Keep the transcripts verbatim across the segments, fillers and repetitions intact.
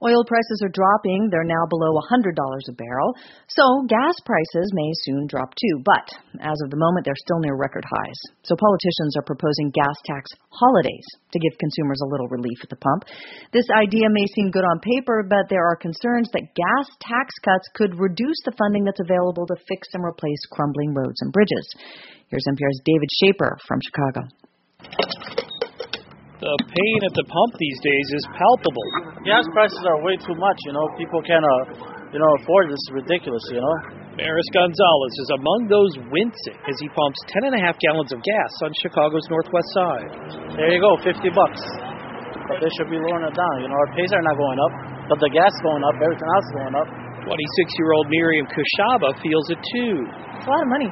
Oil prices are dropping. They're now below one hundred dollars a barrel. So gas prices may soon drop too. But as of the moment, they're still near record highs. So politicians are proposing gas tax holidays to give consumers a little relief at the pump. This idea may seem good on paper, but there are concerns that gas tax cuts could reduce the funding that's available to fix and replace crumbling roads and bridges. Here's N P R's David Schaper from Chicago. The pain at the pump these days is palpable. Gas prices are way too much, you know. People can't, uh, you know, afford this. It's ridiculous, you know. Maris Gonzalez is among those wincing as he pumps ten and a half gallons of gas on Chicago's northwest side. There you go, fifty bucks. But they should be lowering it down. You know, our pays are not going up, but the gas going up, everything else is going up. twenty-six-year-old Miriam Kushaba feels it too. It's a lot of money.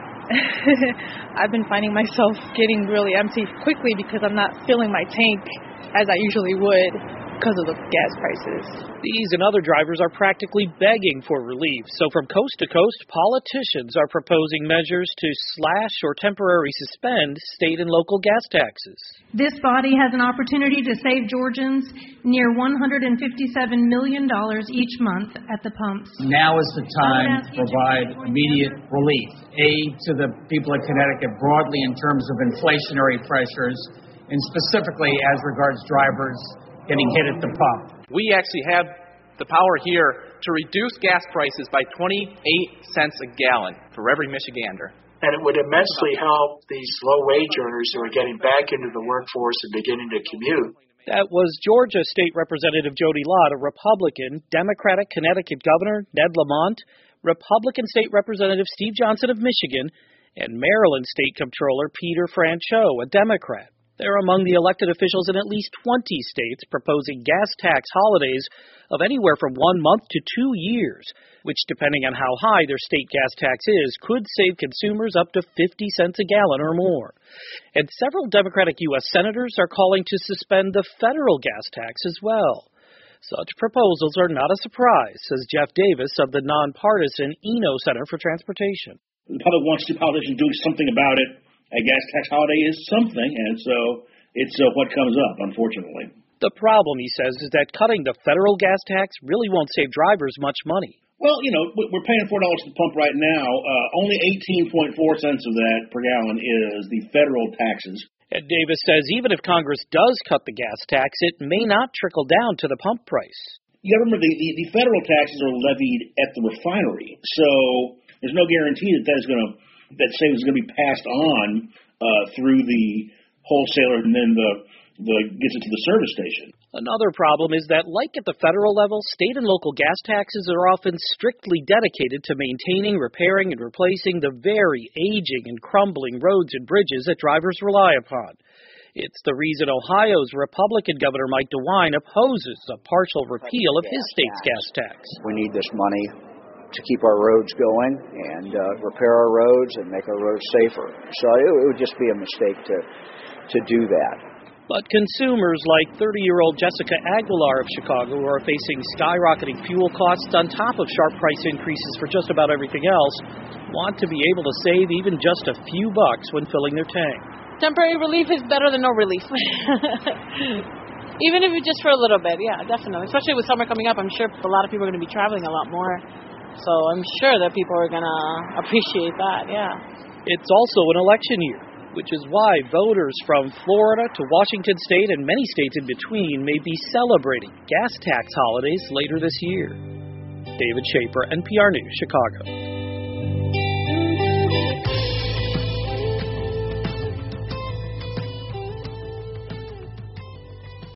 I've been finding myself getting really empty quickly because I'm not filling my tank as I usually would because of the gas prices. These and other drivers are practically begging for relief. So from coast to coast, politicians are proposing measures to slash or temporarily suspend state and local gas taxes. This body has an opportunity to save Georgians near one hundred fifty-seven million dollars each month at the pumps. Now is the time to provide immediate relief, aid to the people of Connecticut broadly in terms of inflationary pressures, and specifically as regards drivers getting hit at the pump. We actually have the power here to reduce gas prices by twenty-eight cents a gallon for every Michigander. And it would immensely help these low-wage earners who are getting back into the workforce and beginning to commute. That was Georgia State Representative Jody Lott, a Republican, Democratic Connecticut Governor Ned Lamont, Republican State Representative Steve Johnson of Michigan, and Maryland State Comptroller Peter Franchot, a Democrat. They're among the elected officials in at least twenty states proposing gas tax holidays of anywhere from one month to two years, which, depending on how high their state gas tax is, could save consumers up to fifty cents a gallon or more. And several Democratic U S senators are calling to suspend the federal gas tax as well. Such proposals are not a surprise, says Jeff Davis of the nonpartisan Eno Center for Transportation. The public wants to politicians doing something about it. A gas tax holiday is something, and so it's uh, what comes up, unfortunately. The problem, he says, is that cutting the federal gas tax really won't save drivers much money. Well, you know, we're paying four dollars at the pump right now. Uh, only eighteen point four cents of that per gallon is the federal taxes. And Davis says even if Congress does cut the gas tax, it may not trickle down to the pump price. You got to remember, the, the, the federal taxes are levied at the refinery, so there's no guarantee that that is going to that savings is going to be passed on uh, through the wholesaler and then the, the gets it to the service station. Another problem is that, like at the federal level, state and local gas taxes are often strictly dedicated to maintaining, repairing, and replacing the very aging and crumbling roads and bridges that drivers rely upon. It's the reason Ohio's Republican Governor Mike DeWine opposes a partial repeal of his state's gas tax. We need this money to keep our roads going and uh, repair our roads and make our roads safer. So it, it would just be a mistake to to do that. But consumers like thirty-year-old Jessica Aguilar of Chicago, who are facing skyrocketing fuel costs on top of sharp price increases for just about everything else, want to be able to save even just a few bucks when filling their tank. Temporary relief is better than no relief. Even if it's just for a little bit, yeah, definitely. Especially with summer coming up, I'm sure a lot of people are going to be traveling a lot more. So I'm sure that people are going to appreciate that, yeah. It's also an election year, which is why voters from Florida to Washington State and many states in between may be celebrating gas tax holidays later this year. David Schaper, N P R News, Chicago.